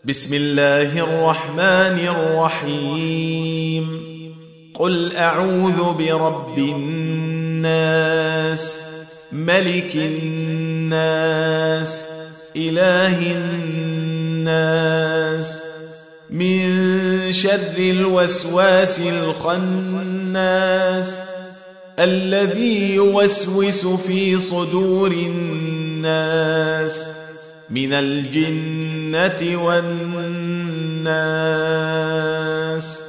بسم الله الرحمن الرحيم قل أعوذ برب الناس ملك الناس إله الناس من شر الوسواس الخناس الذي يوسوس في صدور الناس من الجنة والناس.